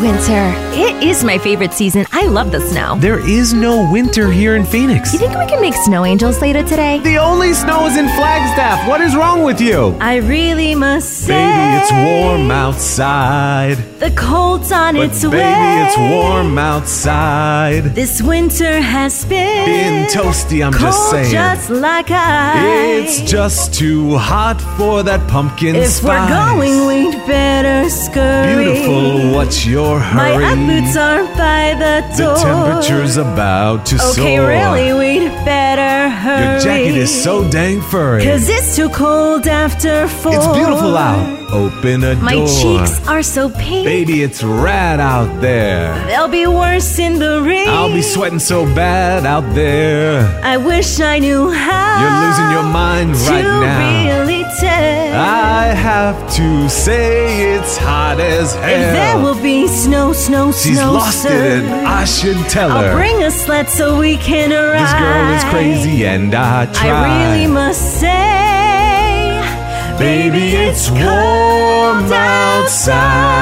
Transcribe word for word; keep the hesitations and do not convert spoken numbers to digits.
winter. It is my favorite season. I love the snow. There is no winter here in Phoenix. You think we can make snow angels later today? The only snow is in Flagstaff. What is wrong with you? I really must say, baby, it's warm outside. The cold's on but its baby, way. Baby, it's warm outside. This winter has been, been toasty, I'm cold just saying. Just like I. It's just too hot for that pumpkin if spice. If we're going, we'd better scurry. Beautiful, what's your hurry? My Ugg boots are by the door. The temperature's about to okay, soar. Okay, really, we'd better hurry. Your jacket is so dang furry. Cause it's too cold after four. It's beautiful out. Open a My door. My cheeks are so pink. Baby, it's rad out there. They'll be worse in the rain. I'll be sweating so bad out there. I wish I knew how. You're losing your mind right now. To really tell. I have to say it's hot as hell. If there will be snow, snow, She's snow, lost sir. it and I should tell her. I'll bring a sled so we can ride. This girl is crazy and I try. I really must say, baby, it's warm outside.